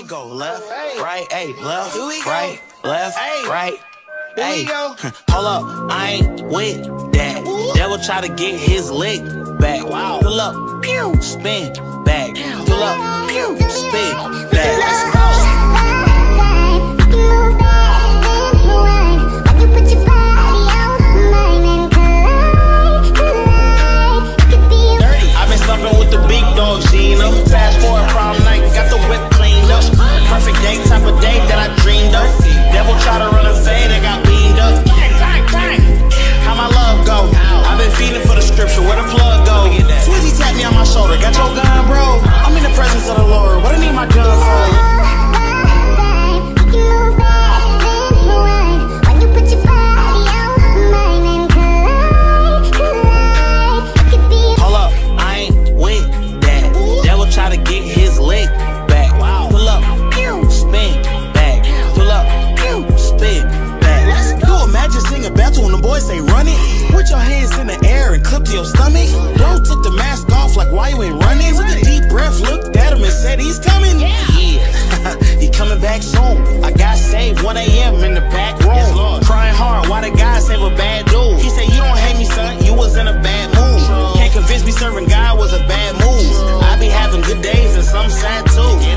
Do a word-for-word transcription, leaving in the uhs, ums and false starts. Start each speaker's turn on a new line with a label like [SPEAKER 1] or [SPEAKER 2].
[SPEAKER 1] It go left, right, ayy, left, right, left, right. Hey, hold up, I ain't with that. Devil try to get his lick back. Pull up, pew, spin back. Pull up, pew, spin back. Let's go. I've been stopping with the big dog, Gina. Fast forward prom night, got the whip cleaned up. Perfect day, type of day that I dreamed of. Devil try to run a fade, I got beamed up. How my love go? I've been feeding for the scripture, where the plug go? Swizzy tapped me on my shoulder, got your gun, bro? I'm in the presence of the Lord, what I need my gun for? Hold up, I ain't with that. Devil try to get his lick back. Pull up, spin back. Pull up, spin back. You imagine singing battle when the boys say run it? Put your hands in the air and clip to your stomach. Bro took the mask off like why you ain't running? Took a deep breath, looked at him and said he's coming. Yeah, he coming back soon. I got saved one A M in the back room. Crying hard, why the guy save a bad dude? He said you don't hate me son, you was in a bad mood. Can't convince me serving God was a bad move. I be having good days and some sad too.